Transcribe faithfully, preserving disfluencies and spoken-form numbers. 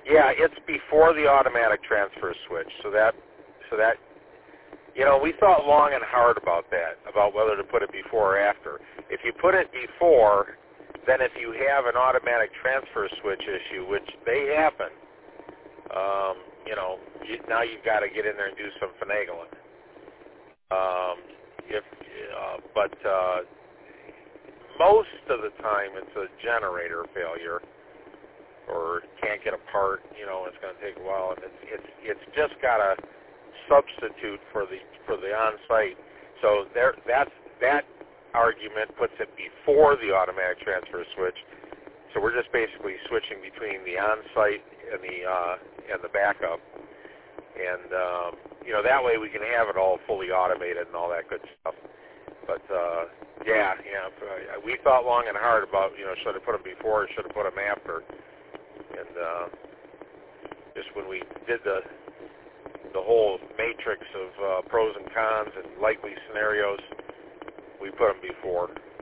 Yeah, it's before the automatic transfer switch. So that, so that, you know, we thought long and hard about that, about whether to put it before or after. If you put it before, then if you have an automatic transfer switch issue, which they happen, um, you know, you, now you've got to get in there and do some finagling. Um, if, uh, but uh, most of the time it's a generator failure, or can't get a part. You know, it's going to take a while, and it's it's it's just got to substitute for the for the on-site. So there, that's that argument puts it before the automatic transfer switch. So we're just basically switching between the on-site and the uh, and the backup, and um, you know, that way we can have it all fully automated and all that good stuff. But uh, yeah, yeah, we thought long and hard about, you know, should have put them before or should have put them after, and uh, just when we did the the whole matrix of uh, pros and cons and likely scenarios, we put them before.